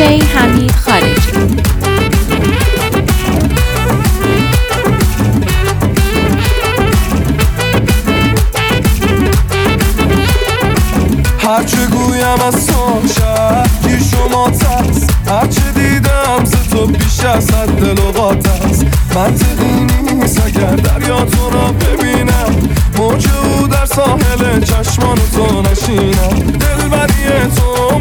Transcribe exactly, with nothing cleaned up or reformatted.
جی حمید خارجی. هرچه گویم از تو شهری شما تست، هرچه دیدم ز تو بیش از حد دلوقات است. منطقی نیست اگر دریا تو را ببینم، موج او در ساحل چشمان تو نشینم. دلبری تو